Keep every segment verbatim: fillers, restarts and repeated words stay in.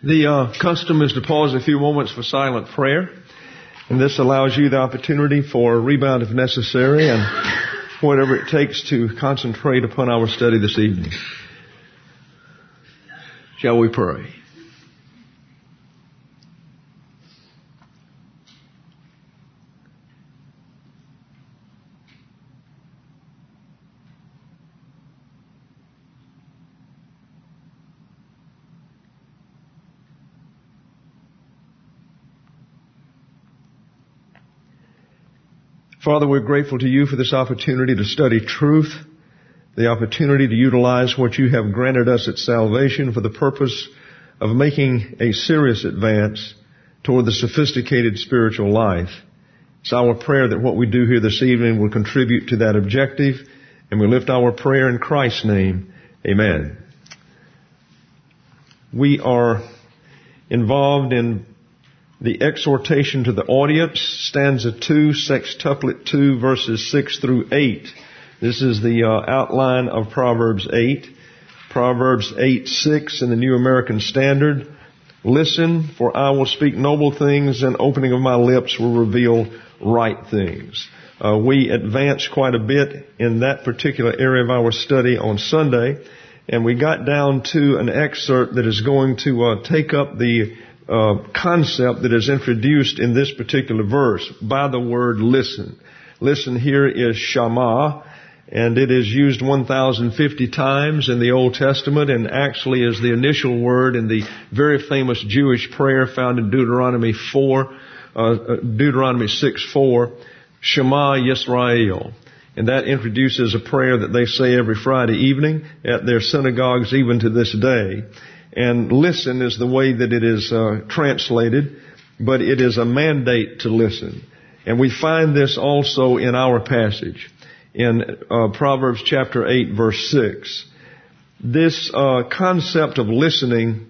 The uh, custom is to pause a few moments for silent prayer, and this allows you the opportunity for a rebound if necessary and whatever it takes to concentrate upon our study this evening. Shall we pray? Father, we're grateful to you for this opportunity to study truth, the opportunity to utilize what you have granted us at salvation for the purpose of making a serious advance toward the sophisticated spiritual life. It's our prayer that what we do here this evening will contribute to that objective, and we lift our prayer in Christ's name. Amen. We are involved in the exhortation to the audience, stanza two, sextuplet two, verses six through eight. This is the uh, outline of Proverbs eight. Proverbs eight six in the New American Standard. Listen, for I will speak noble things, and opening of my lips will reveal right things. Uh, we advanced quite a bit in that particular area of our study on Sunday, and we got down to an excerpt that is going to uh, take up the Uh, concept that is introduced in this particular verse by the word listen. Listen here is shama, and it is used one thousand fifty times in the Old Testament, and actually is the initial word in the very famous Jewish prayer found in Deuteronomy four, uh, Deuteronomy six four, Shema Yisrael. And that introduces a prayer that they say every Friday evening at their synagogues even to this day. And listen is the way that it is uh, translated, but it is a mandate to listen. And we find this also in our passage in uh, Proverbs chapter eight, verse six. This uh, concept of listening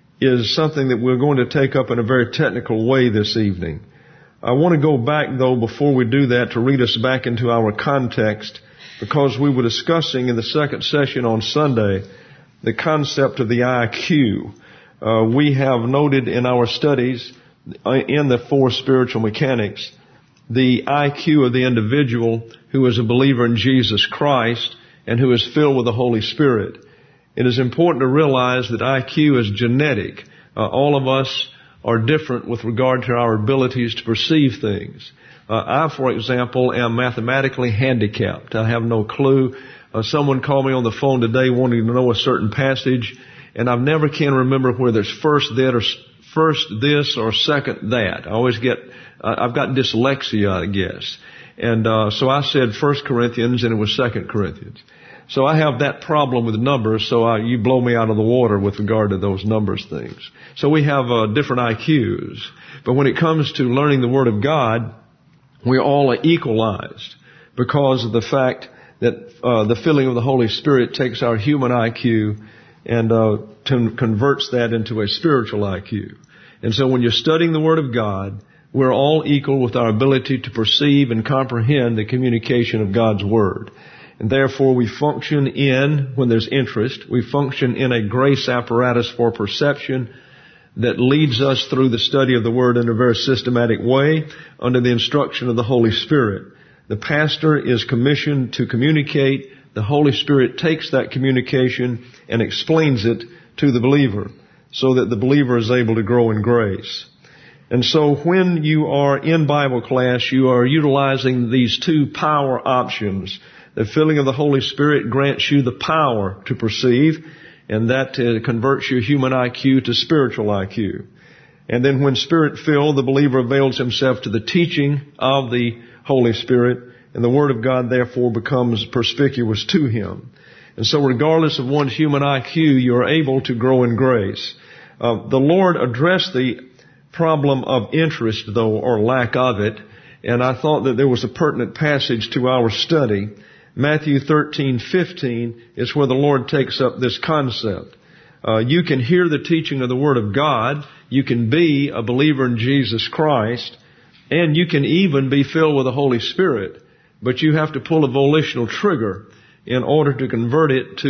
is something that we're going to take up in a very technical way this evening. I want to go back, though, before we do that, to read us back into our context, because we were discussing in the second session on Sunday the concept of the I Q. Uh, we have noted in our studies in the four spiritual mechanics the I Q of the individual who is a believer in Jesus Christ and who is filled with the Holy Spirit. It is important to realize that I Q is genetic. Uh, all of us are different with regard to our abilities to perceive things. Uh, I, for example, am mathematically handicapped. I have no clue. Uh, someone called me on the phone today wanting to know a certain passage, and I never can remember whether it's first that or first this or second that. I always get, uh, I've got dyslexia, I guess. And uh, so I said First Corinthians, and it was Second Corinthians. So I have that problem with numbers, so I, you blow me out of the water with regard to those numbers things. So we have uh, different I Qs. But when it comes to learning the Word of God, we're all equalized because of the fact that uh, the filling of the Holy Spirit takes our human I Q and uh, to converts that into a spiritual I Q. And so when you're studying the Word of God, we're all equal with our ability to perceive and comprehend the communication of God's Word. And therefore we function in, when there's interest, we function in a grace apparatus for perception that leads us through the study of the Word in a very systematic way under the instruction of the Holy Spirit. The pastor is commissioned to communicate. The Holy Spirit takes that communication and explains it to the believer so that the believer is able to grow in grace. And so when you are in Bible class, you are utilizing these two power options. The filling of the Holy Spirit grants you the power to perceive, and that uh, converts your human I Q to spiritual I Q. And then when Spirit-filled, the believer avails himself to the teaching of the Holy Spirit, and the Word of God therefore becomes perspicuous to him. And so regardless of one's human I Q, you are able to grow in grace. Uh, the Lord addressed the problem of interest, though, or lack of it, and I thought that there was a pertinent passage to our study. Matthew thirteen fifteen is where the Lord takes up this concept. Uh, you can hear the teaching of the Word of God, you can be a believer in Jesus Christ, and you can even be filled with the Holy Spirit, but you have to pull a volitional trigger in order to convert it to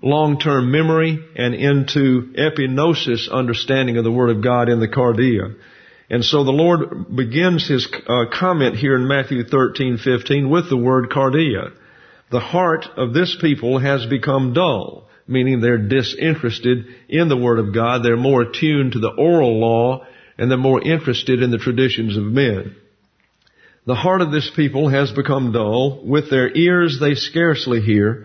long-term memory and into epignosis understanding of the Word of God in the cardia. And so the Lord begins His uh, comment here in Matthew thirteen fifteen with the word cardia. The heart of this people has become dull, meaning they're disinterested in the Word of God. They're more attuned to the oral law, and they're more interested in the traditions of men. The heart of this people has become dull. With their ears they scarcely hear,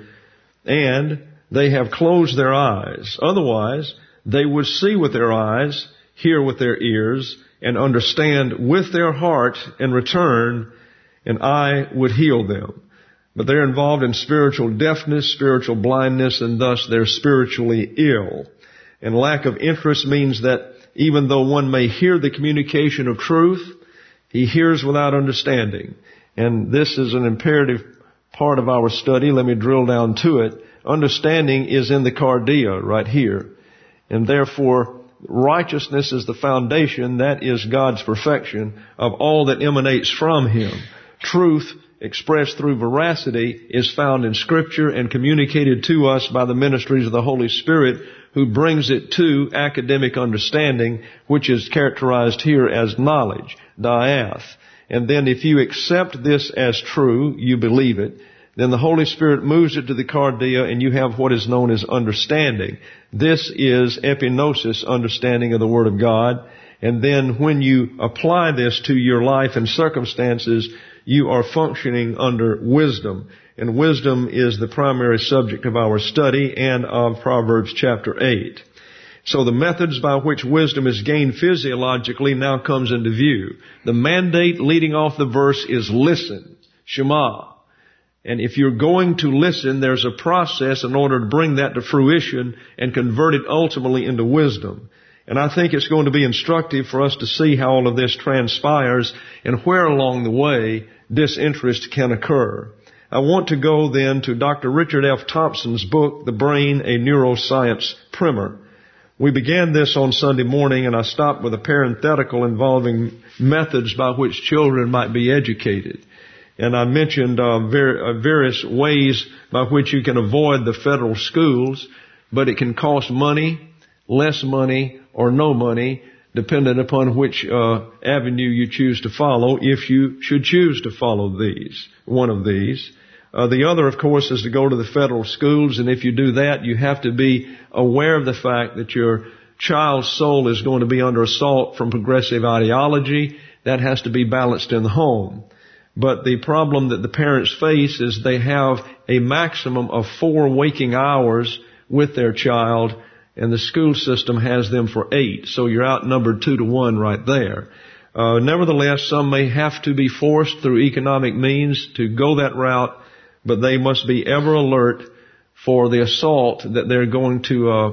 and they have closed their eyes. Otherwise, they would see with their eyes, hear with their ears, and understand with their heart and return, and I would heal them. But they're involved in spiritual deafness, spiritual blindness, and thus they're spiritually ill. And lack of interest means that even though one may hear the communication of truth, he hears without understanding. And this is an imperative part of our study. Let me drill down to it. Understanding is in the cardia right here. And therefore, righteousness is the foundation, that is God's perfection, of all that emanates from Him. Truth expressed through veracity is found in Scripture and communicated to us by the ministries of the Holy Spirit, who brings it to academic understanding, which is characterized here as knowledge, diath. And then if you accept this as true, you believe it, then the Holy Spirit moves it to the cardia and you have what is known as understanding. This is epignosis, understanding of the Word of God. And then when you apply this to your life and circumstances, you are functioning under wisdom. And wisdom is the primary subject of our study and of Proverbs chapter eight. So the methods by which wisdom is gained physiologically now comes into view. The mandate leading off the verse is listen, Shema. And if you're going to listen, there's a process in order to bring that to fruition and convert it ultimately into wisdom. And I think it's going to be instructive for us to see how all of this transpires and where along the way disinterest can occur. I want to go then to Doctor Richard F. Thompson's book, The Brain, a Neuroscience Primer. We began this on Sunday morning, and I stopped with a parenthetical involving methods by which children might be educated. And I mentioned uh, ver- uh, various ways by which you can avoid the federal schools, but it can cost money, less money, or no money, dependent upon which uh, avenue you choose to follow, if you should choose to follow these, one of these. Uh, the other, of course, is to go to the federal schools, and if you do that, you have to be aware of the fact that your child's soul is going to be under assault from progressive ideology. That has to be balanced in the home. But the problem that the parents face is they have a maximum of four waking hours with their child, and the school system has them for eight. So you're outnumbered two to one right there. Uh, nevertheless, some may have to be forced through economic means to go that route, but they must be ever alert for the assault that they're going to uh,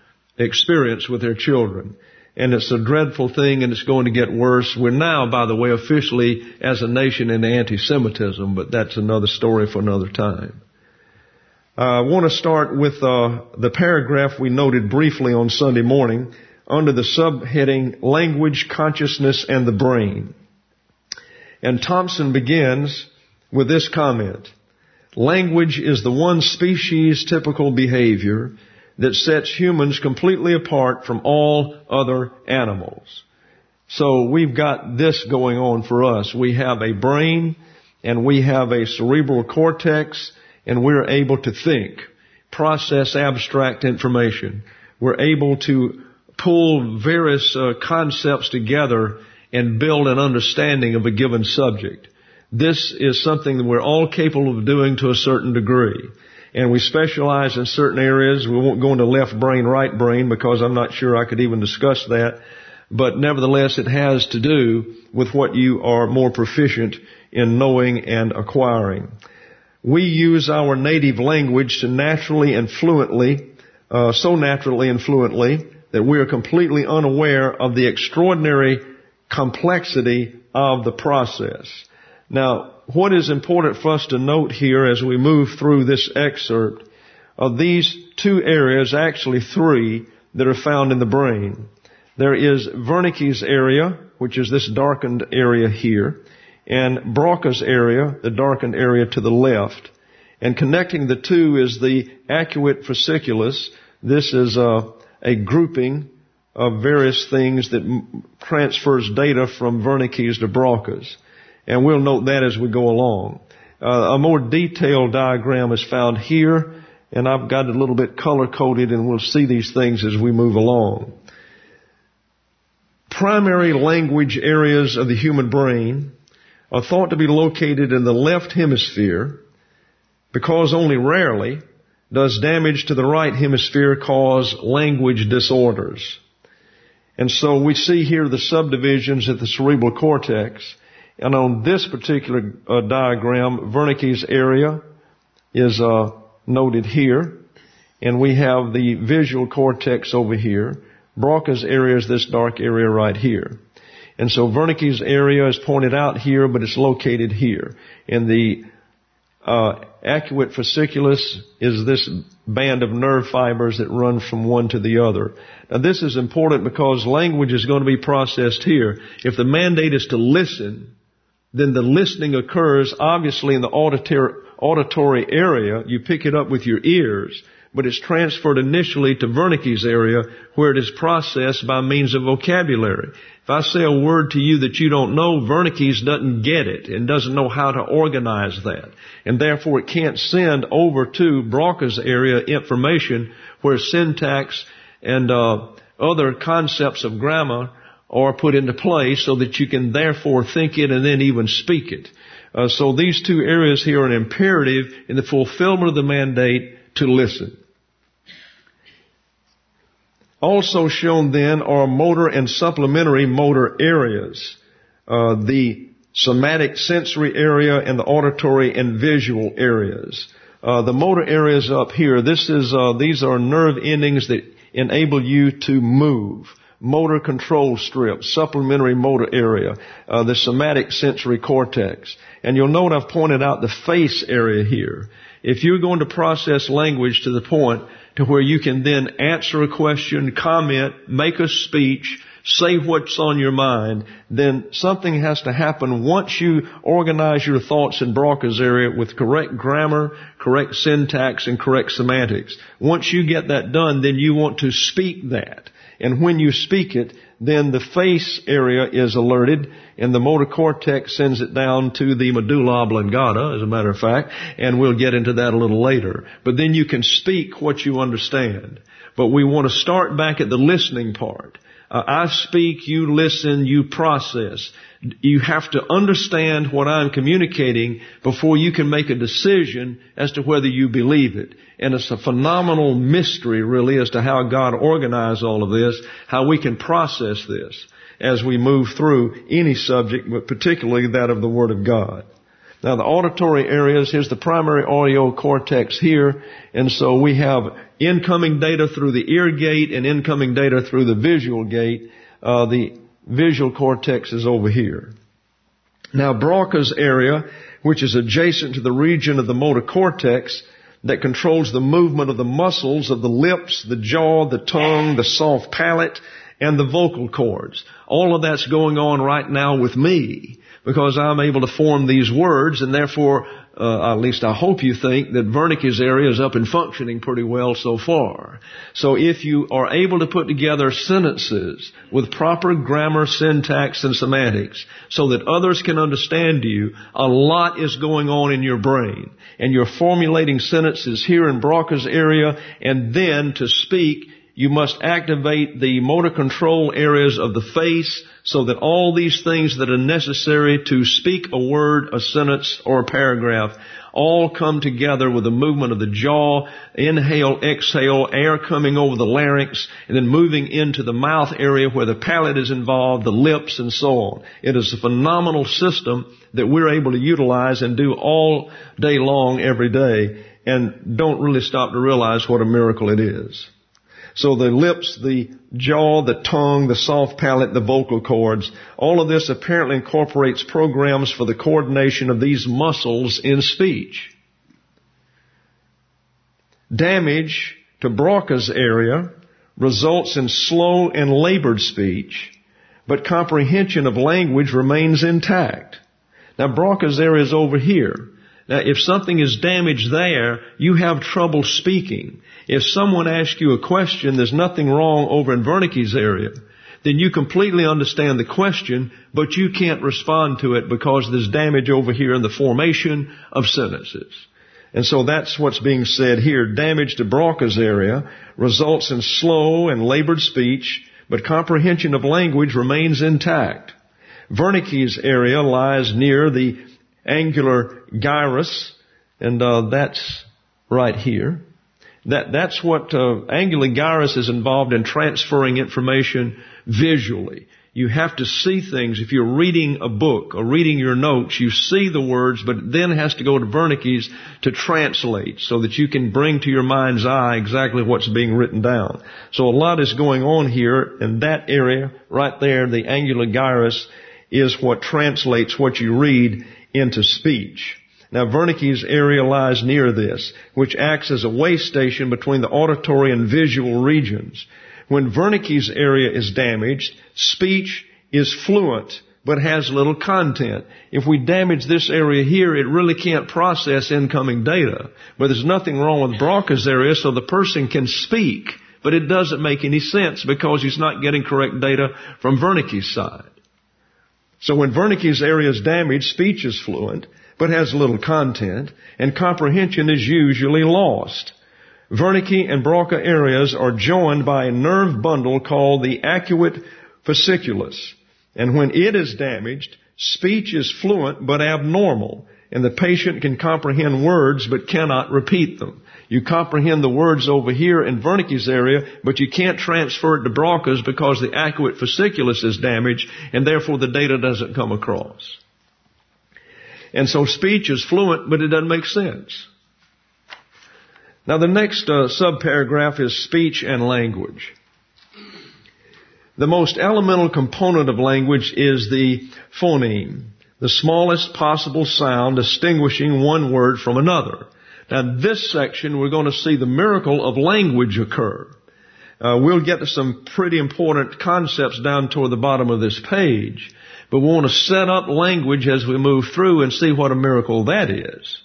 experience with their children. And it's a dreadful thing, and it's going to get worse. We're now, by the way, officially as a nation in anti-Semitism, but that's another story for another time. Uh, I want to start with uh, the paragraph we noted briefly on Sunday morning under the subheading Language, Consciousness, and the Brain. And Thompson begins with this comment: language is the one species typical behavior that sets humans completely apart from all other animals. So we've got this going on for us. We have a brain and we have a cerebral cortex, and we're able to think, process abstract information. We're able to pull various uh, concepts together and build an understanding of a given subject. This is something that we're all capable of doing to a certain degree. And we specialize in certain areas. We won't go into left brain, right brain, because I'm not sure I could even discuss that. But nevertheless, it has to do with what you are more proficient in knowing and acquiring. We use our native language to naturally and fluently, uh, so naturally and fluently that we are completely unaware of the extraordinary complexity of the process. Now, what is important for us to note here as we move through this excerpt are these two areas, actually three, that are found in the brain. There is Wernicke's area, which is this darkened area here, and Broca's area, the darkened area to the left. And connecting the two is the arcuate fasciculus. This is a, a grouping of various things that m- transfers data from Wernicke's to Broca's. And we'll note that as we go along. Uh, a more detailed diagram is found here, and I've got it a little bit color-coded, and we'll see these things as we move along. Primary language areas of the human brain are thought to be located in the left hemisphere, because only rarely does damage to the right hemisphere cause language disorders. And so we see here the subdivisions at the cerebral cortex. And on this particular uh, diagram, Wernicke's area is uh, noted here. And we have the visual cortex over here. Broca's area is this dark area right here. And so Wernicke's area is pointed out here, but it's located here. And the uh, arcuate fasciculus is this band of nerve fibers that run from one to the other. Now this is important because language is going to be processed here. If the mandate is to listen, then the listening occurs obviously in the auditory, auditory area. You pick it up with your ears, but it's transferred initially to Wernicke's area where it is processed by means of vocabulary. If I say a word to you that you don't know, Wernicke's doesn't get it and doesn't know how to organize that. And therefore it can't send over to Broca's area information where syntax and uh, other concepts of grammar are put into place so that you can therefore think it and then even speak it. Uh, so these two areas here are an imperative in the fulfillment of the mandate to listen. Also shown then are motor and supplementary motor areas. Uh, the somatic sensory area and the auditory and visual areas. Uh, the motor areas up here, this is, uh, these are nerve endings that enable you to move. Motor control strip, supplementary motor area, uh, the somatic sensory cortex. And you'll note I've pointed out the face area here. If you're going to process language to the point to where you can then answer a question, comment, make a speech, say what's on your mind, then something has to happen once you organize your thoughts in Broca's area with correct grammar, correct syntax, and correct semantics. Once you get that done, then you want to speak that. And when you speak it, then the face area is alerted, and the motor cortex sends it down to the medulla oblongata, as a matter of fact, and we'll get into that a little later. But then you can speak what you understand. But we want to start back at the listening part. Uh, I speak, you listen, you process. You have to understand what I'm communicating before you can make a decision as to whether you believe it. And it's a phenomenal mystery, really, as to how God organized all of this, how we can process this as we move through any subject, but particularly that of the Word of God. Now, the auditory areas, here's the primary audio cortex here, and so we have incoming data through the ear gate and incoming data through the visual gate. Uh, the visual cortex is over here. Now, Broca's area, which is adjacent to the region of the motor cortex that controls the movement of the muscles of the lips, the jaw, the tongue, the soft palate, and the vocal cords. All of that's going on right now with me because I'm able to form these words, and therefore, uh, at least I hope you think that Wernicke's area is up and functioning pretty well so far. So if you are able to put together sentences with proper grammar, syntax, and semantics so that others can understand you, a lot is going on in your brain. And you're formulating sentences here in Broca's area, and then to speak, you must activate the motor control areas of the face so that all these things that are necessary to speak a word, a sentence, or a paragraph all come together with the movement of the jaw, inhale, exhale, air coming over the larynx, and then moving into the mouth area where the palate is involved, the lips, and so on. It is a phenomenal system that we're able to utilize and do all day long, every day, and don't really stop to realize what a miracle it is. So the lips, the jaw, the tongue, the soft palate, the vocal cords, all of this apparently incorporates programs for the coordination of these muscles in speech. Damage to Broca's area results in slow and labored speech, but comprehension of language remains intact. Now Broca's area is over here. Now, if something is damaged there, you have trouble speaking. If someone asks you a question, there's nothing wrong over in Wernicke's area, then you completely understand the question, but you can't respond to it because there's damage over here in the formation of sentences. And so that's what's being said here. Damage to Broca's area results in slow and labored speech, but comprehension of language remains intact. Wernicke's area lies near the angular gyrus, and uh, that's right here. That that's what uh, angular gyrus is involved in transferring information visually. You have to see things. If you're reading a book or reading your notes, you see the words, but it then has to go to Wernicke's to translate so that you can bring to your mind's eye exactly what's being written down. So a lot is going on here, and that area right there, the angular gyrus, is what translates what you read into speech. Now, Wernicke's area lies near this, which acts as a way station between the auditory and visual regions. When Wernicke's area is damaged, speech is fluent, but has little content. If we damage this area here, it really can't process incoming data. But there's nothing wrong with Broca's area, so the person can speak, but it doesn't make any sense because he's not getting correct data from Wernicke's side. So when Wernicke's area is damaged, speech is fluent, but has little content, and comprehension is usually lost. Wernicke and Broca areas are joined by a nerve bundle called the arcuate fasciculus. And when it is damaged, speech is fluent but abnormal, and the patient can comprehend words but cannot repeat them. You comprehend the words over here in Wernicke's area, but you can't transfer it to Broca's because the arcuate fasciculus is damaged, and therefore the data doesn't come across. And so speech is fluent, but it doesn't make sense. Now the next uh, subparagraph is speech and language. The most elemental component of language is the phoneme, the smallest possible sound distinguishing one word from another. Now this section we're going to see the miracle of language occur. Uh, we'll get to some pretty important concepts down toward the bottom of this page, but we want to set up language as we move through and see what a miracle that is.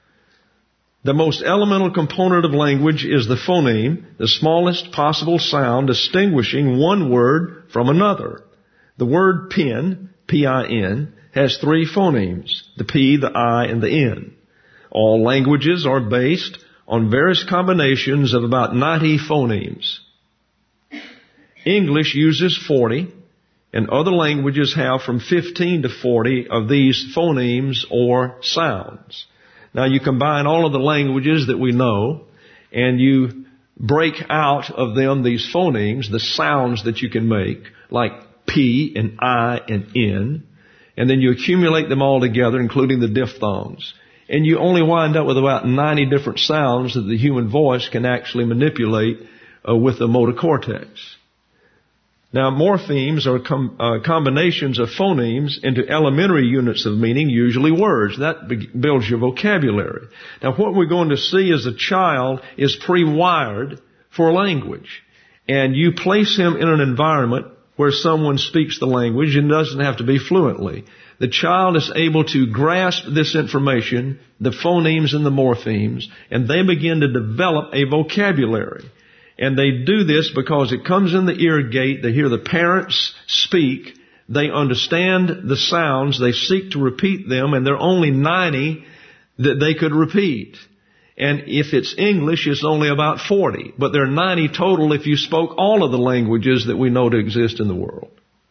The most elemental component of language is the phoneme, the smallest possible sound distinguishing one word from another. The word pin, P I N, has three phonemes, the P, the I, and the N. All languages are based on various combinations of about ninety phonemes. English uses forty, and other languages have from fifteen to forty of these phonemes or sounds. Now you combine all of the languages that we know, and you break out of them these phonemes, the sounds that you can make, like P and I and N, and then you accumulate them all together, including the diphthongs. And you only wind up with about ninety different sounds that the human voice can actually manipulate uh, with the motor cortex. Now, morphemes are com- uh, combinations of phonemes into elementary units of meaning, usually words. That be- builds your vocabulary. Now, what we're going to see is a child is pre-wired for language. And you place him in an environment where someone speaks the language and doesn't have to be fluently. The child is able to grasp this information, the phonemes and the morphemes, and they begin to develop a vocabulary. And they do this because it comes in the ear gate. They hear the parents speak. They understand the sounds. They seek to repeat them, and there are only ninety that they could repeat. And if it's English, it's only about forty. But there are ninety total if you spoke all of the languages that we know to exist in the world.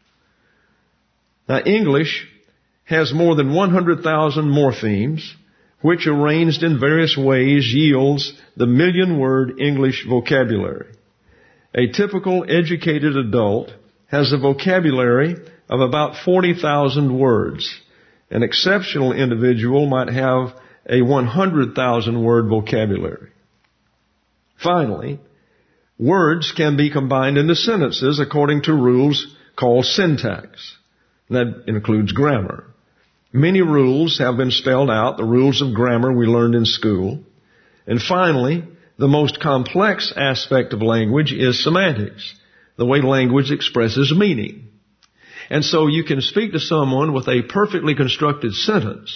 Now, English has more than one hundred thousand morphemes, which arranged in various ways yields the million-word English vocabulary. A typical educated adult has a vocabulary of about forty thousand words. An exceptional individual might have a one hundred thousand word vocabulary. Finally, words can be combined into sentences according to rules called syntax. That includes grammar. Many rules have been spelled out, the rules of grammar we learned in school. And finally, the most complex aspect of language is semantics, the way language expresses meaning. And so you can speak to someone with a perfectly constructed sentence,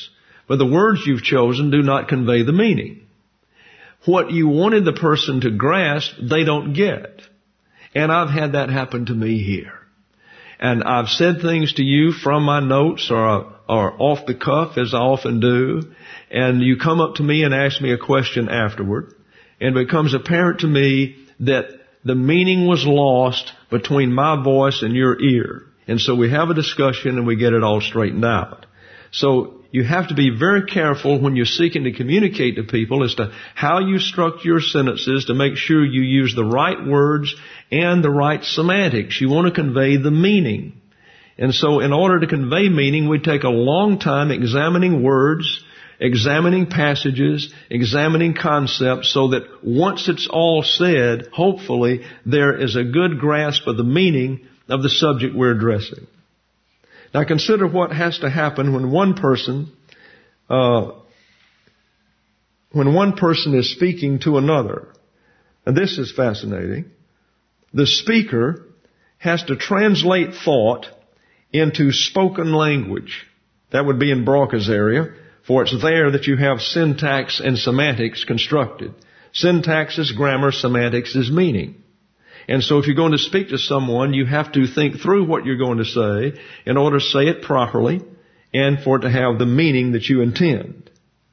but the words you've chosen do not convey the meaning. What you wanted the person to grasp, they don't get. And I've had that happen to me here. And I've said things to you from my notes or, or off the cuff, as I often do, and you come up to me and ask me a question afterward, and it becomes apparent to me that the meaning was lost between my voice and your ear. And so we have a discussion and we get it all straightened out. So you have to be very careful when you're seeking to communicate to people as to how you structure your sentences to make sure you use the right words and the right semantics. You want to convey the meaning. And so in order to convey meaning, we take a long time examining words, examining passages, examining concepts, so that once it's all said, hopefully there is a good grasp of the meaning of the subject we're addressing. Now consider what has to happen when one person, uh, when one person is speaking to another. And this is fascinating. The speaker has to translate thought into spoken language. That would be in Broca's area, for it's there that you have syntax and semantics constructed. Syntax is grammar, semantics is meaning. And so if you're going to speak to someone, you have to think through what you're going to say in order to say it properly and for it to have the meaning that you intend.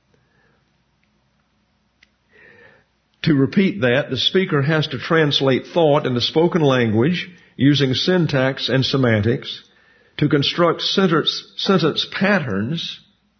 To repeat that, the speaker has to translate thought into spoken language using syntax and semantics to construct sentence, sentence patterns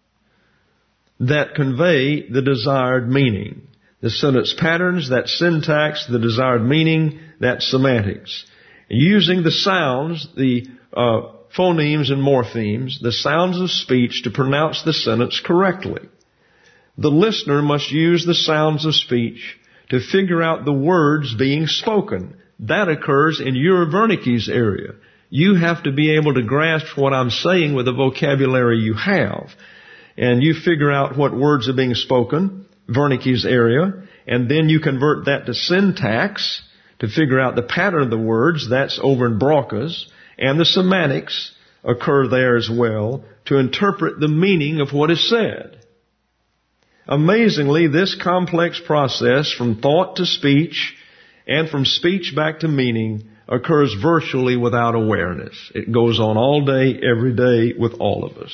that convey the desired meaning. The sentence patterns, that syntax, the desired meaning, that semantics. Using the sounds, the uh, phonemes and morphemes, the sounds of speech to pronounce the sentence correctly. The listener must use the sounds of speech to figure out the words being spoken. That occurs in your Wernicke's area. You have to be able to grasp what I'm saying with the vocabulary you have. And you figure out what words are being spoken, Wernicke's area, and then you convert that to syntax to figure out the pattern of the words. That's over in Broca's. And the semantics occur there as well to interpret the meaning of what is said. Amazingly, this complex process from thought to speech and from speech back to meaning occurs virtually without awareness. It goes on all day, every day with all of us.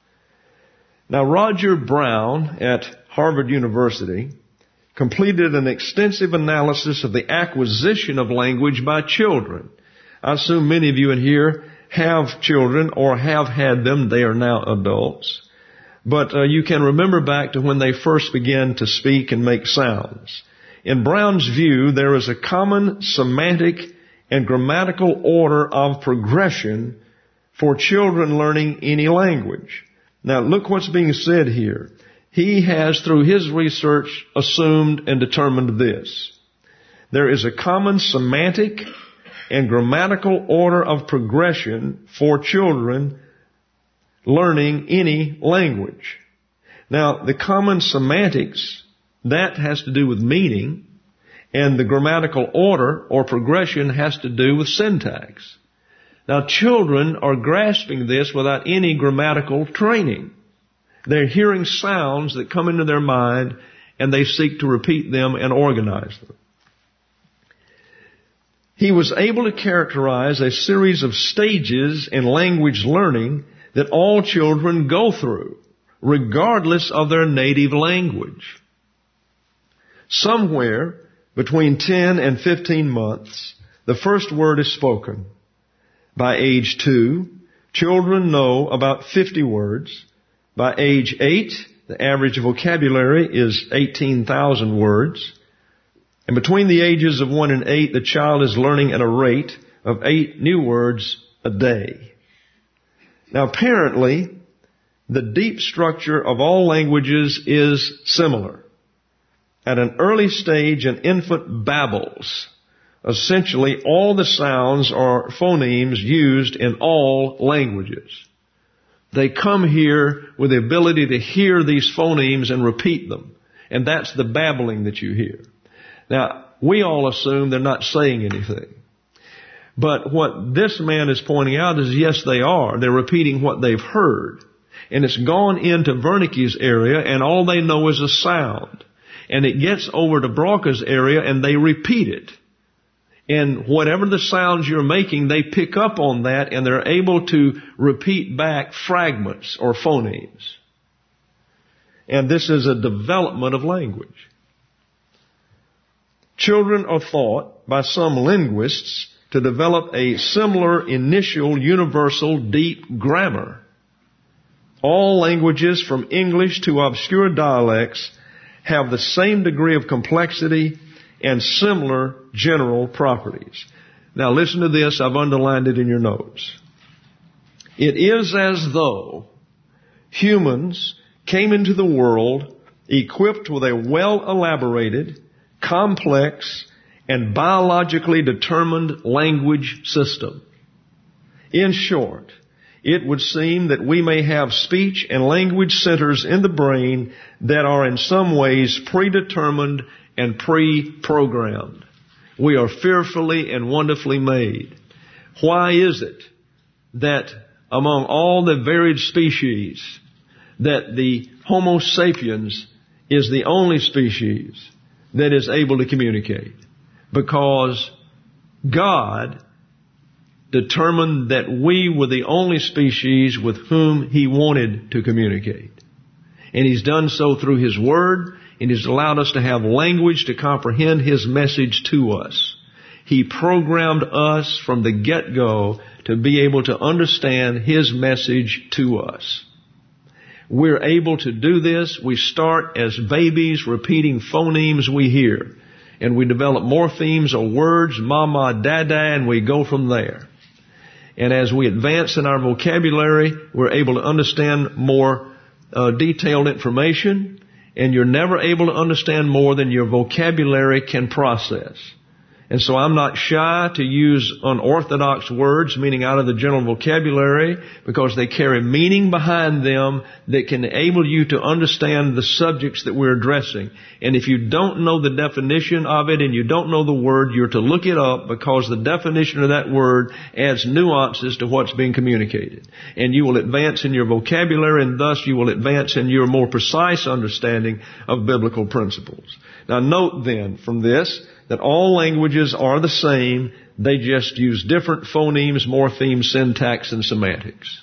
Now, Roger Brown at Harvard University completed an extensive analysis of the acquisition of language by children. I assume many of you in here have children or have had them. They are now adults. But uh, you can remember back to when they first began to speak and make sounds. In Brown's view, there is a common semantic and grammatical order of progression for children learning any language. Now, look what's being said here. He has, through his research, assumed and determined this. There is a common semantic and grammatical order of progression for children learning any language. Now, the common semantics, that has to do with meaning, and the grammatical order or progression has to do with syntax. Now, children are grasping this without any grammatical training. They're hearing sounds that come into their mind, and they seek to repeat them and organize them. He was able to characterize a series of stages in language learning that all children go through, regardless of their native language. Somewhere between ten and fifteen months, the first word is spoken. By age two, children know about fifty words. By age eight, the average vocabulary is eighteen thousand words. And between the ages of one and eight, the child is learning at a rate of eight new words a day. Now, apparently, the deep structure of all languages is similar. At an early stage, an infant babbles. Essentially, all the sounds are phonemes used in all languages. They come here with the ability to hear these phonemes and repeat them. And that's the babbling that you hear. Now, we all assume they're not saying anything. But what this man is pointing out is, yes, they are. They're repeating what they've heard. and it's gone into Wernicke's area, and all they know is a sound. And it gets over to Broca's area, and they repeat it. And whatever the sounds you're making, they pick up on that, and they're able to repeat back fragments or phonemes. And this is a development of language. Children are thought by some linguists to develop a similar initial universal deep grammar. All languages from English to obscure dialects have the same degree of complexity and similar general properties. Now listen to this. I've underlined it in your notes. It is as though humans came into the world equipped with a well-elaborated, complex, and biologically determined language system. In short, it would seem that we may have speech and language centers in the brain that are in some ways predetermined and pre-programmed. We are fearfully and wonderfully made. Why is it that among all the varied species that the Homo sapiens is the only species that is able to communicate? Because God determined that we were the only species with whom He wanted to communicate. And He's done so through His Word, and He's allowed us to have language to comprehend His message to us. He programmed us from the get-go to be able to understand His message to us. We're able to do this. We start as babies repeating phonemes we hear. And we develop morphemes or words, mama, dada, and we go from there. And as we advance in our vocabulary, we're able to understand more uh, detailed information. And you're never able to understand more than your vocabulary can process. And so I'm not shy to use unorthodox words, meaning out of the general vocabulary, because they carry meaning behind them that can enable you to understand the subjects that we're addressing. And if you don't know the definition of it and you don't know the word, you're to look it up, because the definition of that word adds nuances to what's being communicated. And you will advance in your vocabulary, and thus you will advance in your more precise understanding of biblical principles. Now note then from this that all languages are the same. They just use different phonemes, morphemes, syntax, and semantics.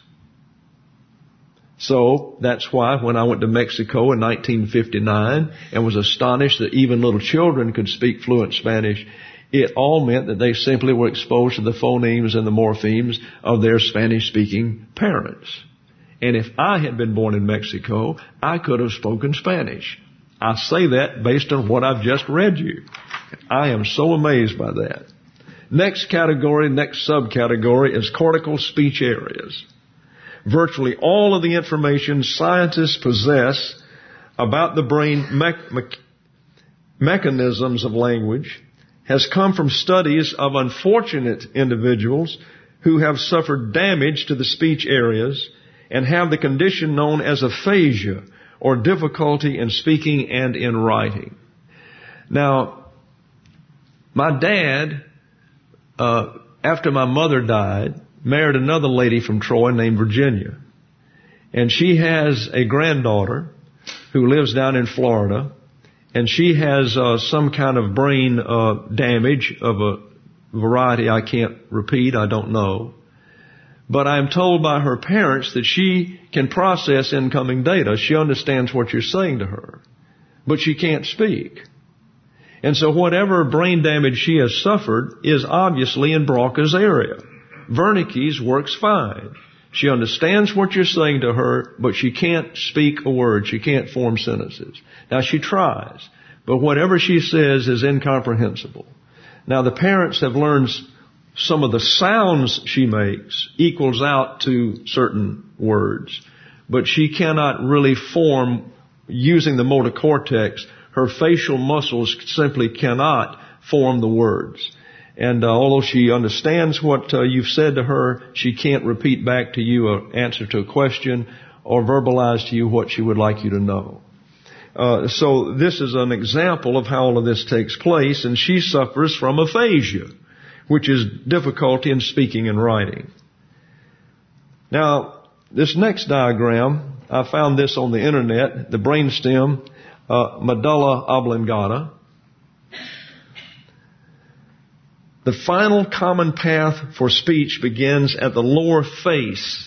So that's why when I went to Mexico in nineteen fifty-nine and was astonished that even little children could speak fluent Spanish, it all meant that they simply were exposed to the phonemes and the morphemes of their Spanish-speaking parents. And if I had been born in Mexico, I could have spoken Spanish. I say that based on what I've just read you. I am so amazed by that. Next category, next subcategory is cortical speech areas. Virtually all of the information scientists possess about the brain me- me- mechanisms of language has come from studies of unfortunate individuals who have suffered damage to the speech areas and have the condition known as aphasia, or difficulty in speaking and in writing. Now, my dad, uh, after my mother died, married another lady from Troy named Virginia. And she has a granddaughter who lives down in Florida, and she has uh, some kind of brain uh, damage of a variety I can't repeat, I don't know. But I'm told by her parents that she can process incoming data. She understands what you're saying to her, but she can't speak. And so whatever brain damage she has suffered is obviously in Broca's area. Wernicke's works fine. She understands what you're saying to her, but she can't speak a word. She can't form sentences. Now she tries, but whatever she says is incomprehensible. Now the parents have learned some of the sounds she makes equals out to certain words, but she cannot really form using the motor cortex. Her facial muscles simply cannot form the words. And uh, although she understands what uh, you've said to her, she can't repeat back to you an answer to a question or verbalize to you what she would like you to know. Uh, so this is an example of how all of this takes place, and she suffers from aphasia, which is difficulty in speaking and writing. Now, this next diagram I found this on the internet, the brainstem, uh, medulla oblongata. The final common path for speech begins at the lower face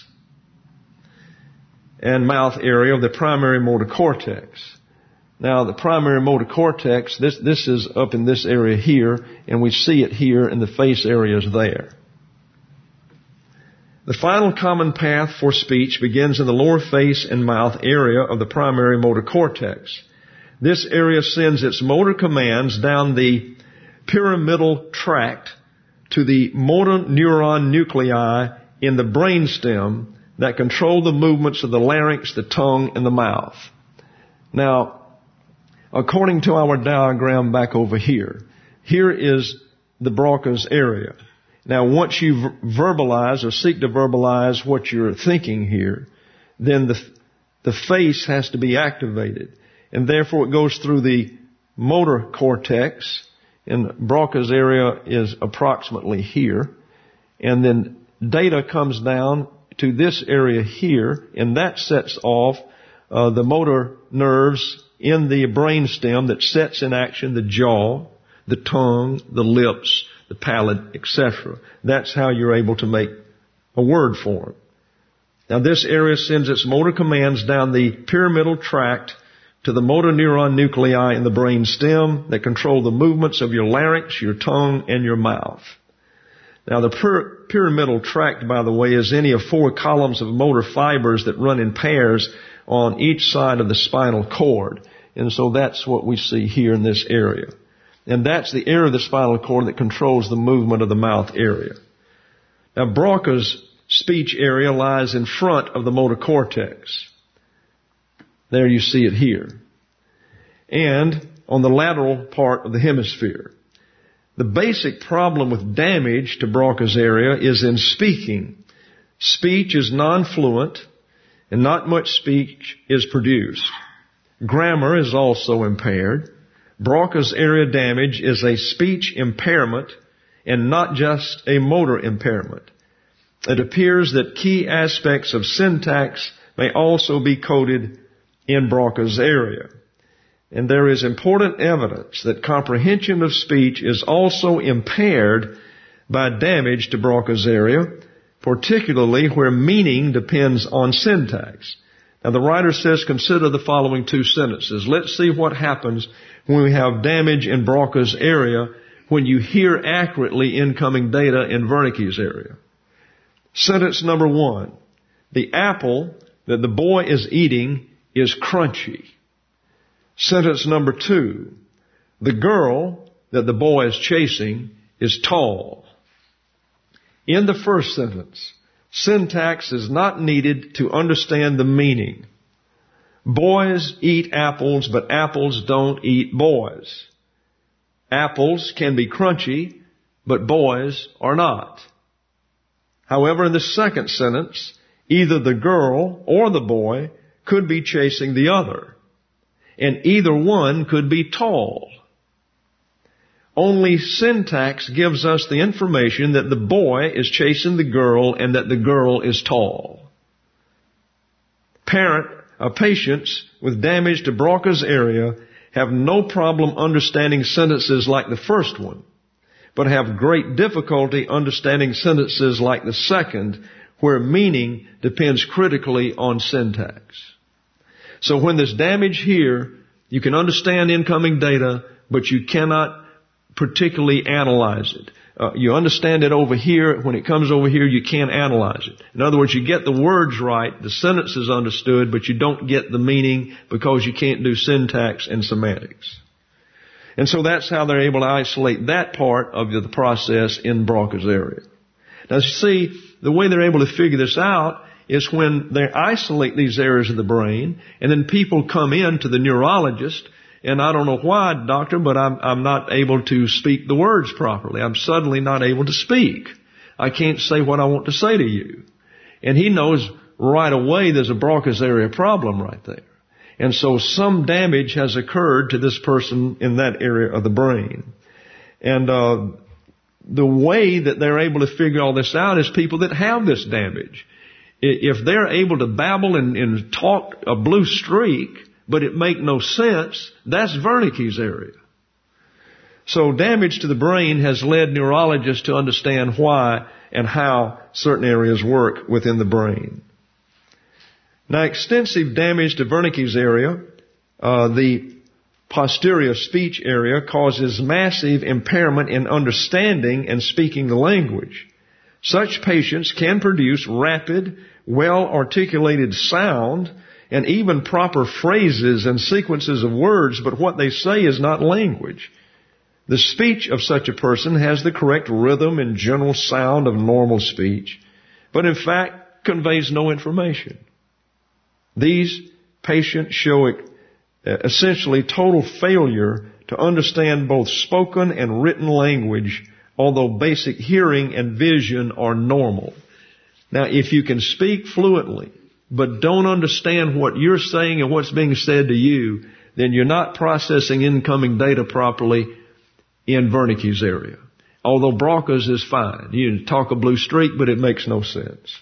and mouth area of the primary motor cortex. Now, the primary motor cortex, this, this is up in this area here, and we see it here, and the face area is there. The final common path for speech begins in the lower face and mouth area of the primary motor cortex. This area sends its motor commands down the pyramidal tract to the motor neuron nuclei in the brainstem that control the movements of the larynx, the tongue, and the mouth. Now, according to our diagram back over here, here is the Broca's area. Now, once you verbalize or seek to verbalize what you're thinking here, then the, the face has to be activated. And therefore it goes through the motor cortex, and Broca's area is approximately here. And then data comes down to this area here, and that sets off uh, the motor nerves in the brainstem that sets in action the jaw, the tongue, the lips, the palate, et cetera. That's how you're able to make a word form. Now, this area sends its motor commands down the pyramidal tract to the motor neuron nuclei in the brain stem that control the movements of your larynx, your tongue, and your mouth. Now, the pyr- pyramidal tract, by the way, is any of four columns of motor fibers that run in pairs on each side of the spinal cord. And so that's what we see here in this area. And that's the area of the spinal cord that controls the movement of the mouth area. Now, Broca's speech area lies in front of the motor cortex. There you see it here. And on the lateral part of the hemisphere. The basic problem with damage to Broca's area is in speaking. Speech is non-fluent, and not much speech is produced. Grammar is also impaired. Broca's area damage is a speech impairment and not just a motor impairment. It appears that key aspects of syntax may also be coded in Broca's area. And there is important evidence that comprehension of speech is also impaired by damage to Broca's area, particularly where meaning depends on syntax. Now, the writer says, consider the following two sentences. Let's see what happens when we have damage in Broca's area when you hear accurately incoming data in Wernicke's area. Sentence number one. The apple that the boy is eating is crunchy. Sentence number two. The girl that the boy is chasing is tall. In the first sentence, syntax is not needed to understand the meaning. Boys eat apples, but apples don't eat boys. Apples can be crunchy, but boys are not. However, in the second sentence, either the girl or the boy could be chasing the other, and either one could be tall. Only syntax gives us the information that the boy is chasing the girl and that the girl is tall. Parent, uh, patients with damage to Broca's area have no problem understanding sentences like the first one, but have great difficulty understanding sentences like the second, where meaning depends critically on syntax. So when there's damage here, you can understand incoming data, but you cannot particularly analyze it. Uh, you understand it over here. When it comes over here, you can't analyze it. In other words, you get the words right, the sentence is understood, but you don't get the meaning because you can't do syntax and semantics. And so that's how they're able to isolate that part of the process in Broca's area. Now, see, the way they're able to figure this out is when they isolate these areas of the brain, and then people come in to the neurologist, and I don't know why, doctor, but I'm, I'm not able to speak the words properly. I'm suddenly not able to speak. I can't say what I want to say to you. And he knows right away there's a Broca's area problem right there. And so some damage has occurred to this person in that area of the brain. And uh the way that they're able to figure all this out is people that have this damage. If they're able to babble and, and talk a blue streak, but it make no sense, that's Wernicke's area. So damage to the brain has led neurologists to understand why and how certain areas work within the brain. Now, extensive damage to Wernicke's area, uh, the posterior speech area, causes massive impairment in understanding and speaking the language. Such patients can produce rapid, well-articulated sound and even proper phrases and sequences of words, but what they say is not language. The speech of such a person has the correct rhythm and general sound of normal speech, but in fact conveys no information. These patients show essentially total failure to understand both spoken and written language, although basic hearing and vision are normal. Now, if you can speak fluently, but don't understand what you're saying and what's being said to you, then you're not processing incoming data properly in Wernicke's area. Although Broca's is fine. You talk a blue streak, but it makes no sense.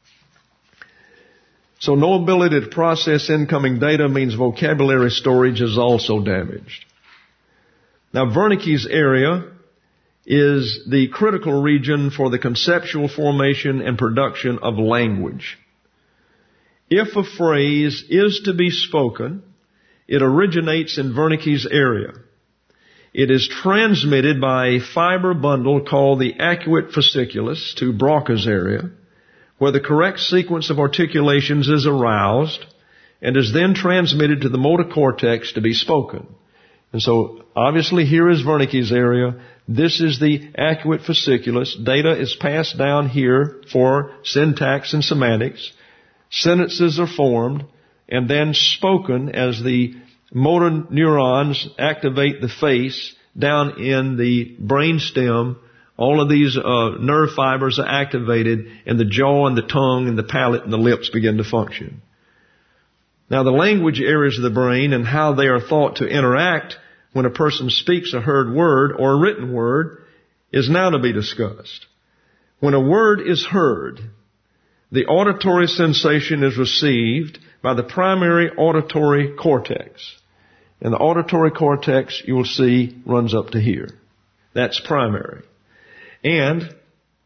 So no ability to process incoming data means vocabulary storage is also damaged. Now, Wernicke's area is the critical region for the conceptual formation and production of language. If a phrase is to be spoken, it originates in Wernicke's area. It is transmitted by a fiber bundle called the arcuate fasciculus to Broca's area, where the correct sequence of articulations is aroused and is then transmitted to the motor cortex to be spoken. And so, obviously, here is Wernicke's area. This is the arcuate fasciculus. Data is passed down here for syntax and semantics. Sentences are formed and then spoken as the motor neurons activate the face down in the brainstem. All of these uh, nerve fibers are activated, and the jaw and the tongue and the palate and the lips begin to function. Now, the language areas of the brain and how they are thought to interact when a person speaks a heard word or a written word is now to be discussed. When a word is heard, the auditory sensation is received by the primary auditory cortex. And the auditory cortex, you will see, runs up to here. That's primary. And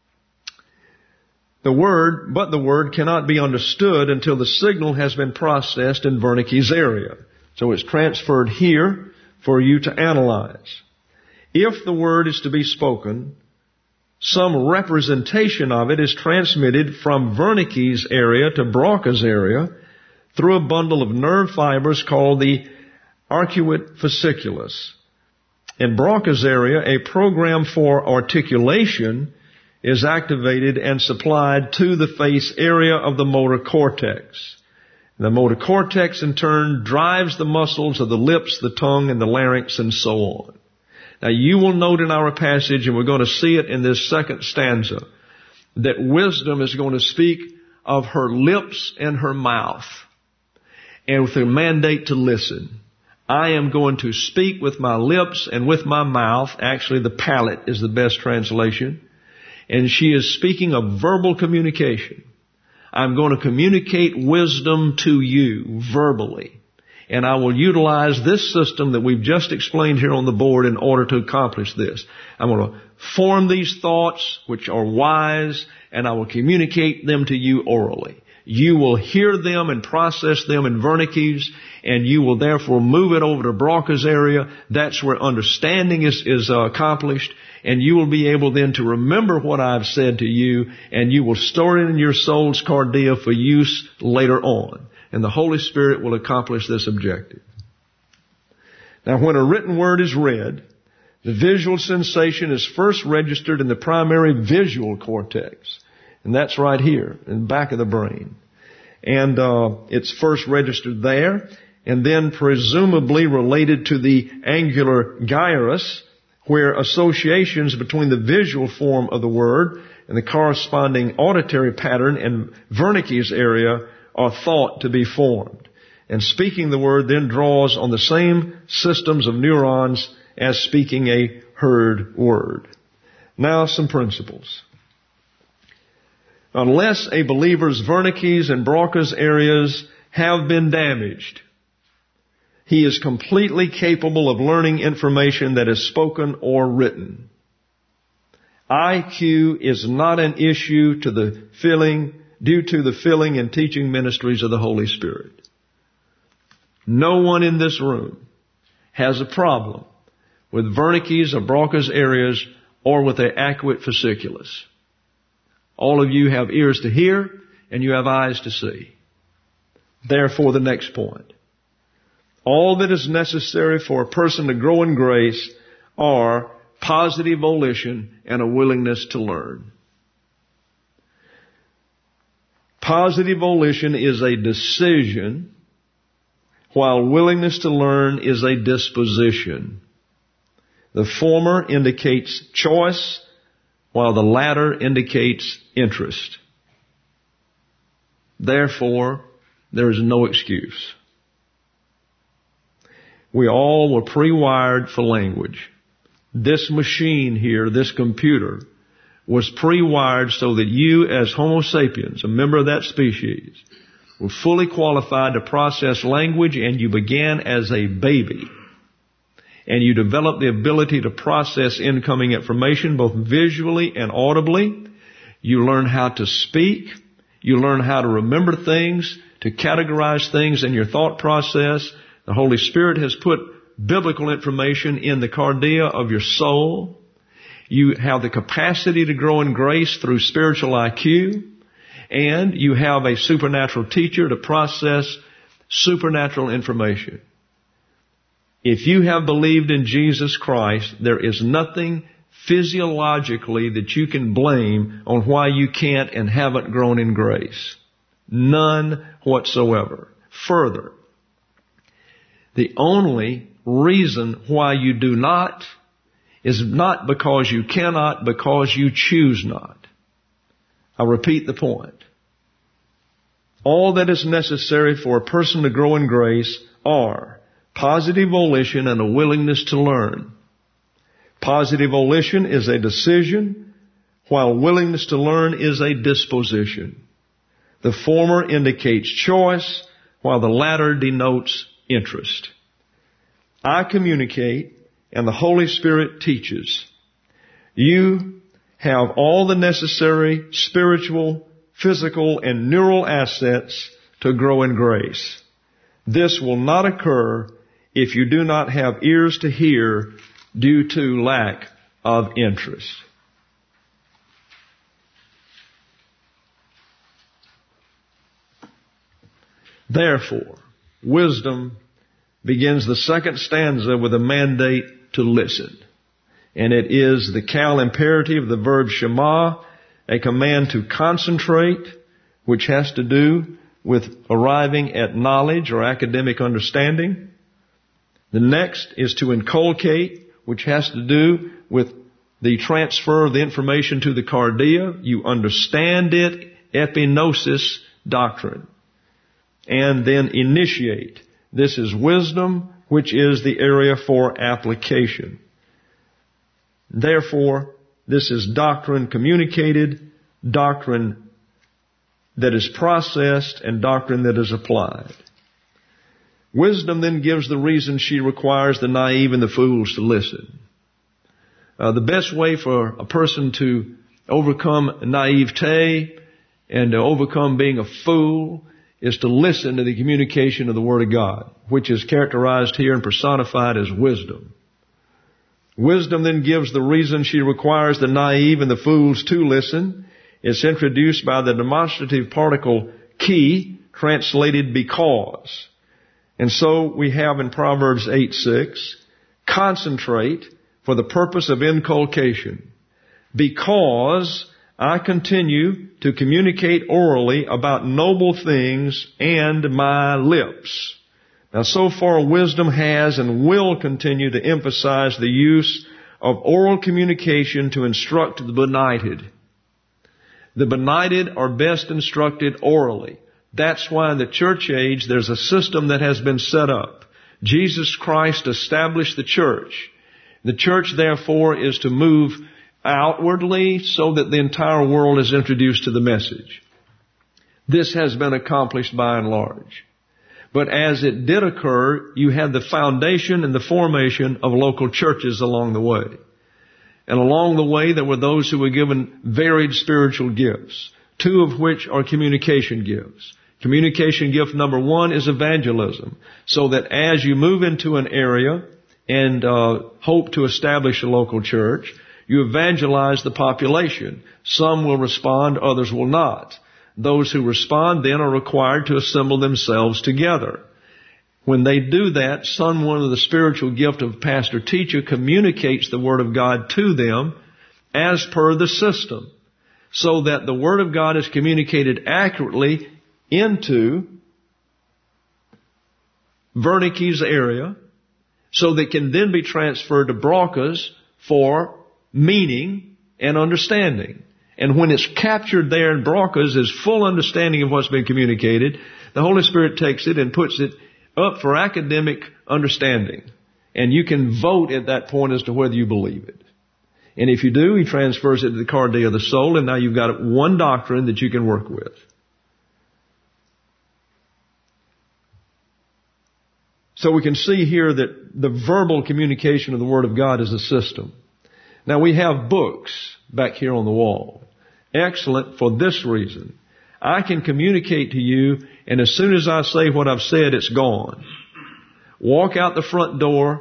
the word, but the word cannot be understood until the signal has been processed in Wernicke's area. So it's transferred here for you to analyze. If the word is to be spoken, some representation of it is transmitted from Wernicke's area to Broca's area through a bundle of nerve fibers called the arcuate fasciculus. In Broca's area, a program for articulation is activated and supplied to the face area of the motor cortex. The motor cortex, in turn, drives the muscles of the lips, the tongue, and the larynx, and so on. Now, you will note in our passage, and we're going to see it in this second stanza, that wisdom is going to speak of her lips and her mouth, and with a mandate to listen. I am going to speak with my lips and with my mouth. Actually, the palate is the best translation. And she is speaking of verbal communication. I'm going to communicate wisdom to you verbally. And I will utilize this system that we've just explained here on the board in order to accomplish this. I'm going to form these thoughts, which are wise, and I will communicate them to you orally. You will hear them and process them in Wernicke's, and you will therefore move it over to Broca's area. That's where understanding is, is uh, accomplished, and you will be able then to remember what I've said to you, and you will store it in your soul's cardia for use later on. And the Holy Spirit will accomplish this objective. Now, when a written word is read, the visual sensation is first registered in the primary visual cortex. And that's right here, in the back of the brain. And uh, it's first registered there, and then presumably related to the angular gyrus, where associations between the visual form of the word and the corresponding auditory pattern in Wernicke's area are thought to be formed. And speaking the word then draws on the same systems of neurons as speaking a heard word. Now some principles. unless a believer's Wernicke's and Broca's areas have been damaged, he is completely capable of learning information that is spoken or written. I Q is not an issue to the filling, due to the filling and teaching ministries of the Holy Spirit. No one in this room has a problem with Wernicke's or Broca's areas or with the acute fasciculus. All of you have ears to hear and you have eyes to see. Therefore, the next point. All that is necessary for a person to grow in grace are positive volition and a willingness to learn. Positive volition is a decision, while willingness to learn is a disposition. The former indicates choice, while the latter indicates interest. Therefore, there is no excuse. We all were pre-wired for language. This machine here, this computer, was pre-wired so that you as Homo sapiens, a member of that species, were fully qualified to process language, and you began as a baby. And you developed the ability to process incoming information both visually and audibly. You learn how to speak. You learn how to remember things, to categorize things in your thought process. The Holy Spirit has put biblical information in the cardia of your soul. You have the capacity to grow in grace through spiritual I Q. And you have a supernatural teacher to process supernatural information. If you have believed in Jesus Christ, there is nothing physiologically that you can blame on why you can't and haven't grown in grace. None whatsoever. Further, the only reason why you do not is not because you cannot, because you choose not. I'll repeat the point. All that is necessary for a person to grow in grace are positive volition and a willingness to learn. Positive volition is a decision, while willingness to learn is a disposition. The former indicates choice, while the latter denotes interest. I communicate, and the Holy Spirit teaches. You have all the necessary spiritual, physical, and neural assets to grow in grace. This will not occur if you do not have ears to hear due to lack of interest. Therefore, wisdom begins the second stanza with a mandate to listen. And it is the cal imperative of the verb shema, a command to concentrate, which has to do with arriving at knowledge or academic understanding. The next is to inculcate, which has to do with the transfer of the information to the cardia. You understand it, epignosis doctrine. And then initiate. This is wisdom, which is the area for application. Therefore, this is doctrine communicated, doctrine that is processed, and doctrine that is applied. Wisdom then gives the reason she requires the naive and the fools to listen. Uh, the best way for a person to overcome naivete and to overcome being a fool is to listen to the communication of the Word of God, which is characterized here and personified as wisdom. Wisdom then gives the reason she requires the naive and the fools to listen. It's introduced by the demonstrative particle ki, translated because. And so we have in Proverbs eight six, concentrate for the purpose of inculcation, because I continue to communicate orally about noble things and my lips. Now, so far, wisdom has and will continue to emphasize the use of oral communication to instruct the benighted. The benighted are best instructed orally. That's why in the church age, there's a system that has been set up. Jesus Christ established the church. The church, therefore, is to move outwardly so that the entire world is introduced to the message. This has been accomplished by and large. But as it did occur, you had the foundation and the formation of local churches along the way. And along the way, there were those who were given varied spiritual gifts, two of which are communication gifts. Communication gift number one is evangelism, so that as you move into an area and uh, hope to establish a local church, you evangelize the population. Some will respond, others will not. Those who respond then are required to assemble themselves together. When they do that, someone with the spiritual gift of pastor-teacher communicates the Word of God to them as per the system, so that the Word of God is communicated accurately into Wernicke's area, so that it can then be transferred to Broca's for meaning and understanding. And when it's captured there in Broca's as full understanding of what's been communicated, the Holy Spirit takes it and puts it up for academic understanding. And you can vote at that point as to whether you believe it. And if you do, He transfers it to the Cardia of the soul, and now you've got one doctrine that you can work with. So we can see here that the verbal communication of the Word of God is a system. Now we have books back here on the wall. Excellent for this reason. I can communicate to you, and as soon as I say what I've said, it's gone. Walk out the front door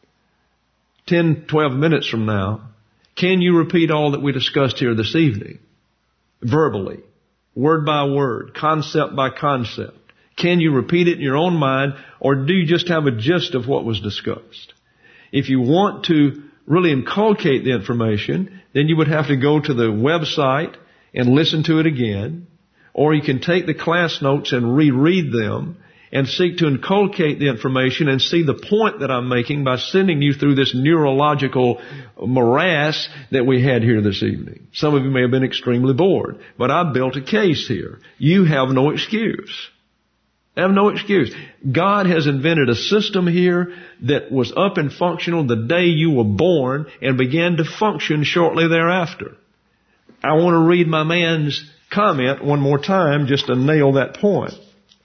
ten, twelve minutes from now. Can you repeat all that we discussed here this evening? Verbally, word by word, concept by concept. Can you repeat it in your own mind, or do you just have a gist of what was discussed? If you want to really inculcate the information, then you would have to go to the website and listen to it again, or you can take the class notes and reread them and seek to inculcate the information and see the point that I'm making by sending you through this neurological morass that we had here this evening. Some of you may have been extremely bored, but I built a case here. You have no excuse. Have no excuse. God has invented a system here that was up and functional the day you were born and began to function shortly thereafter. I want to read my man's comment one more time just to nail that point.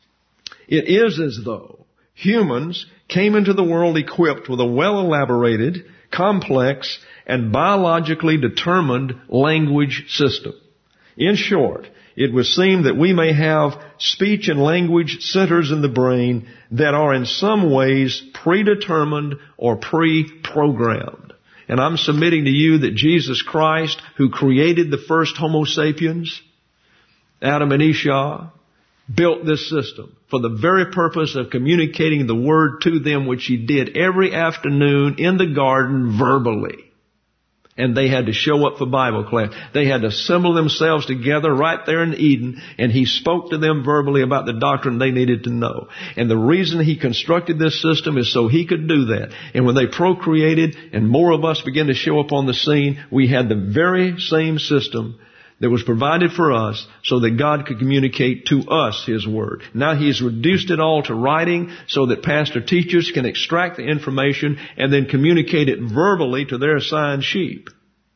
It is as though humans came into the world equipped with a well-elaborated, complex, and biologically determined language system. In short, it would seem that we may have speech and language centers in the brain that are in some ways predetermined or pre-programmed. And I'm submitting to you that Jesus Christ, who created the first Homo sapiens, Adam and Esau, built this system for the very purpose of communicating the Word to them, which He did every afternoon in the garden verbally. And they had to show up for Bible class. They had to assemble themselves together right there in Eden, and He spoke to them verbally about the doctrine they needed to know. And the reason He constructed this system is so He could do that. And when they procreated and more of us began to show up on the scene, we had the very same system that was provided for us so that God could communicate to us His Word. Now He's reduced it all to writing so that pastor teachers can extract the information and then communicate it verbally to their assigned sheep.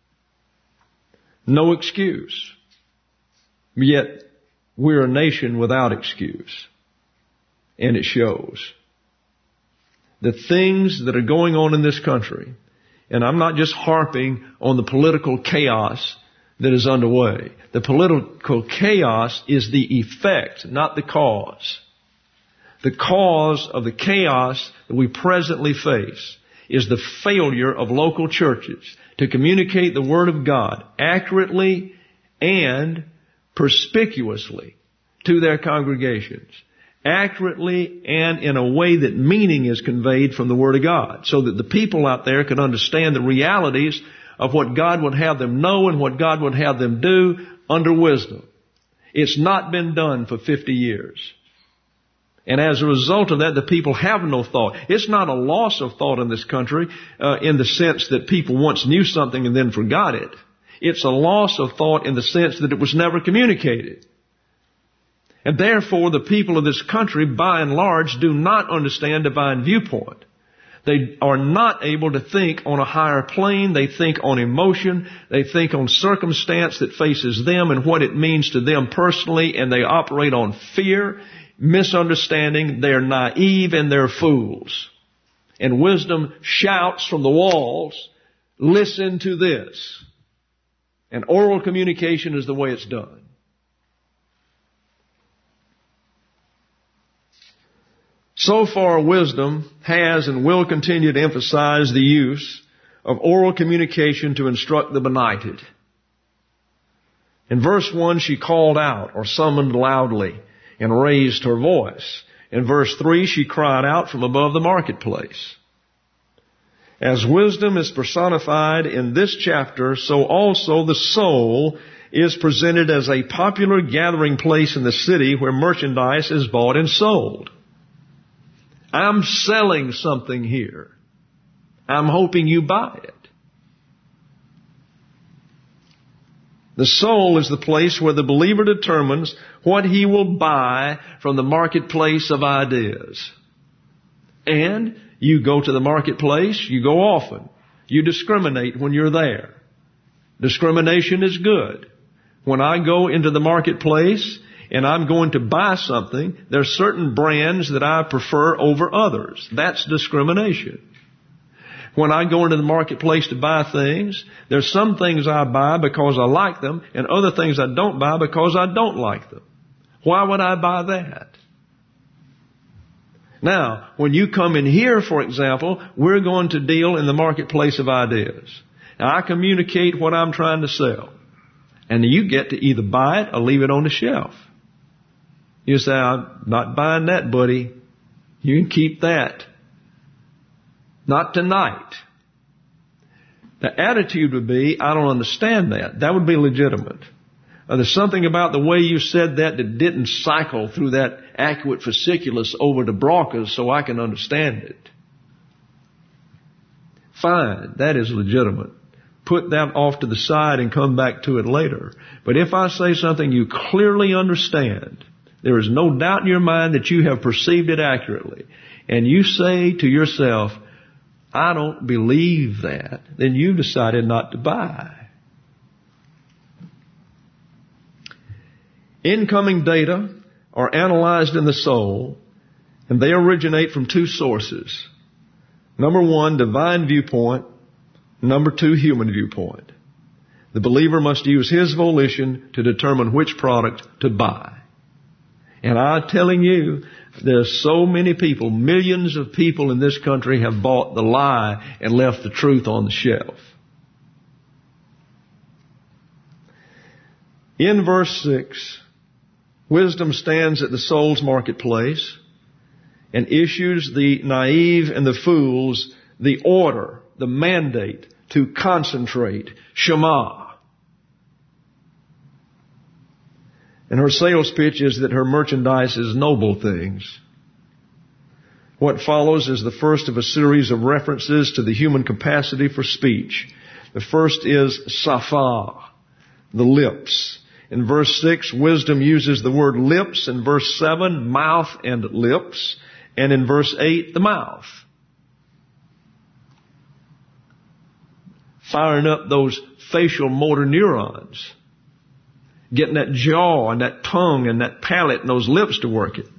No excuse. Yet we're a nation without excuse. And it shows. The things that are going on in this country, and I'm not just harping on the political chaos that is underway. The political chaos is the effect, not the cause. The cause of the chaos that we presently face is the failure of local churches to communicate the Word of God accurately and perspicuously to their congregations. Accurately and in a way that meaning is conveyed from the Word of God, so that the people out there can understand the realities of what God would have them know and what God would have them do under wisdom. It's not been done for fifty years. And as a result of that, the people have no thought. It's not a loss of thought in this country uh, in the sense that people once knew something and then forgot it. It's a loss of thought in the sense that it was never communicated. And therefore, the people of this country, by and large, do not understand divine viewpoint. They are not able to think on a higher plane. They think on emotion. They think on circumstance that faces them and what it means to them personally, and they operate on fear, misunderstanding. They're naive and they're fools. And wisdom shouts from the walls, listen to this. And oral communication is the way it's done. So far, wisdom has and will continue to emphasize the use of oral communication to instruct the benighted. In verse one, she called out or summoned loudly and raised her voice. In verse three, she cried out from above the marketplace. As wisdom is personified in this chapter, so also the soul is presented as a popular gathering place in the city where merchandise is bought and sold. I'm selling something here. I'm hoping you buy it. The soul is the place where the believer determines what he will buy from the marketplace of ideas. And you go to the marketplace, you go often. You discriminate when you're there. Discrimination is good. When I go into the marketplace and I'm going to buy something, there are certain brands that I prefer over others. That's discrimination. When I go into the marketplace to buy things, there's some things I buy because I like them and other things I don't buy because I don't like them. Why would I buy that? Now, when you come in here, for example, we're going to deal in the marketplace of ideas. Now, I communicate what I'm trying to sell. And you get to either buy it or leave it on the shelf. You say, I'm not buying that, buddy. You can keep that. Not tonight. The attitude would be, I don't understand that. That would be legitimate. Or there's something about the way you said that that didn't cycle through that acuate fasciculus over to Broca's so I can understand it. Fine, that is legitimate. Put that off to the side and come back to it later. But if I say something you clearly understand, there is no doubt in your mind that you have perceived it accurately, and you say to yourself, I don't believe that, then you've decided not to buy. Incoming data are analyzed in the soul, and they originate from two sources. Number one, divine viewpoint. Number two, human viewpoint. The believer must use his volition to determine which product to buy. And I'm telling you, there's so many people, millions of people in this country have bought the lie and left the truth on the shelf. In verse six, wisdom stands at the soul's marketplace and issues the naive and the fools the order, the mandate to concentrate, Shema. And her sales pitch is that her merchandise is noble things. What follows is the first of a series of references to the human capacity for speech. The first is Safa, the lips. In verse six, wisdom uses the word lips. In verse seven, mouth and lips. And in verse eight, the mouth. Firing up those facial motor neurons. Getting that jaw and that tongue and that palate and those lips to work it.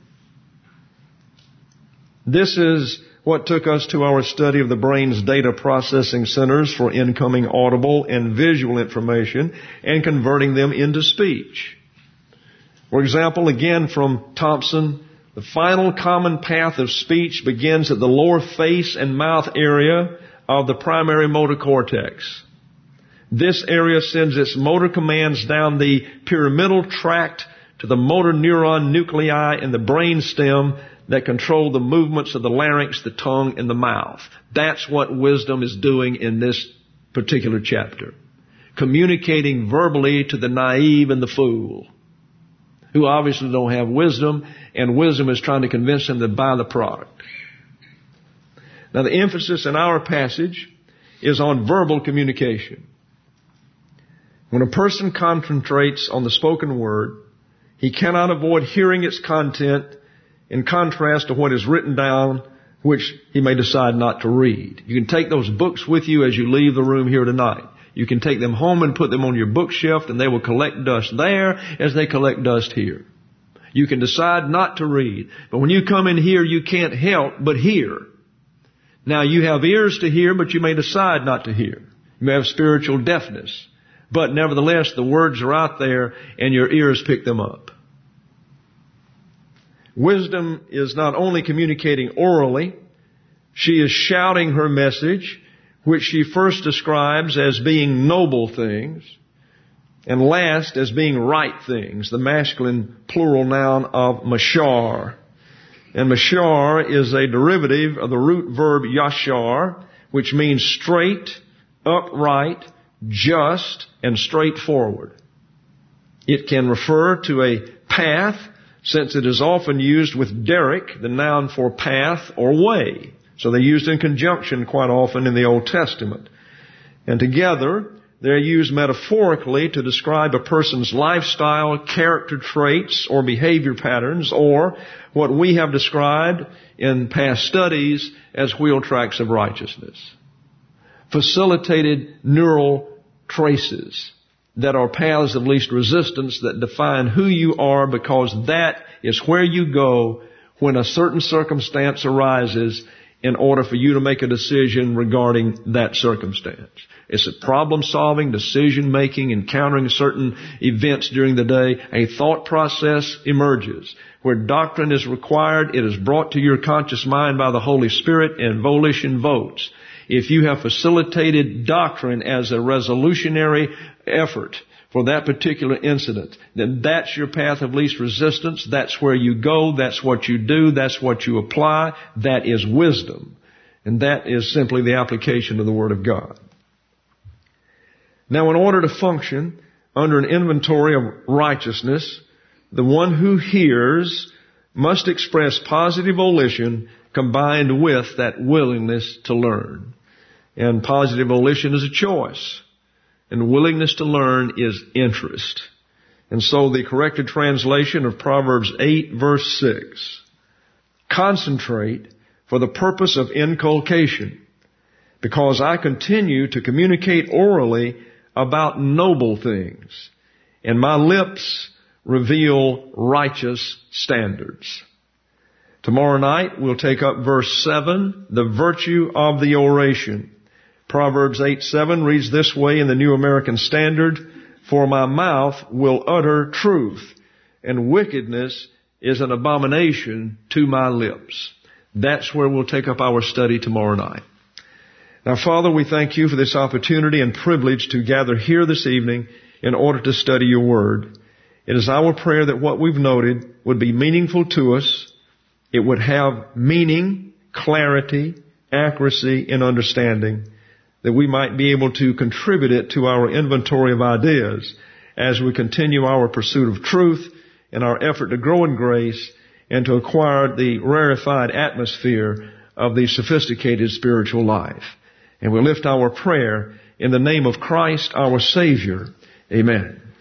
This is what took us to our study of the brain's data processing centers for incoming audible and visual information and converting them into speech. For example, again from Thompson, the final common path of speech begins at the lower face and mouth area of the primary motor cortex. This area sends its motor commands down the pyramidal tract to the motor neuron nuclei in the brain stem that control the movements of the larynx, the tongue, and the mouth. That's what wisdom is doing in this particular chapter. Communicating verbally to the naive and the fool, who obviously don't have wisdom, and wisdom is trying to convince them to buy the product. Now, the emphasis in our passage is on verbal communication. When a person concentrates on the spoken word, he cannot avoid hearing its content in contrast to what is written down which he may decide not to read. You can take those books with you as you leave the room here tonight. You can take them home and put them on your bookshelf, and they will collect dust there as they collect dust here. You can decide not to read. But when you come in here, you can't help but hear. Now, you have ears to hear, but you may decide not to hear. You may have spiritual deafness. But nevertheless, the words are out there, and your ears pick them up. Wisdom is not only communicating orally, she is shouting her message, which she first describes as being noble things, and last as being right things, the masculine plural noun of mashar. And mashar is a derivative of the root verb yashar, which means straight, upright, just, and straightforward. It can refer to a path, since it is often used with derek, the noun for path or way. So they're used in conjunction quite often in the Old Testament. And together, they're used metaphorically to describe a person's lifestyle, character traits, or behavior patterns, or what we have described in past studies as wheel tracks of righteousness. Facilitated neural traces that are paths of least resistance that define who you are, because that is where you go when a certain circumstance arises in order for you to make a decision regarding that circumstance. It's a problem-solving, decision-making, encountering certain events during the day. A thought process emerges. Where doctrine is required, it is brought to your conscious mind by the Holy Spirit, and volition votes. If you have facilitated doctrine as a resolutionary effort for that particular incident, then that's your path of least resistance. That's where you go. That's what you do. That's what you apply. That is wisdom. And that is simply the application of the Word of God. Now, in order to function under an inventory of righteousness, the one who hears must express positive volition combined with that willingness to learn. And positive volition is a choice. And willingness to learn is interest. And so the corrected translation of Proverbs eight verse six. Concentrate for the purpose of inculcation, because I continue to communicate orally about noble things, and my lips reveal righteous standards. Tomorrow night we'll take up verse seven, the virtue of the oration. Proverbs eight seven reads this way in the New American Standard, for my mouth will utter truth, and wickedness is an abomination to my lips. That's where we'll take up our study tomorrow night. Now, Father, we thank you for this opportunity and privilege to gather here this evening in order to study your word. It is our prayer that what we've noted would be meaningful to us. It would have meaning, clarity, accuracy, and understanding, that we might be able to contribute it to our inventory of ideas as we continue our pursuit of truth and our effort to grow in grace and to acquire the rarefied atmosphere of the sophisticated spiritual life. And we lift our prayer in the name of Christ, our Savior. Amen.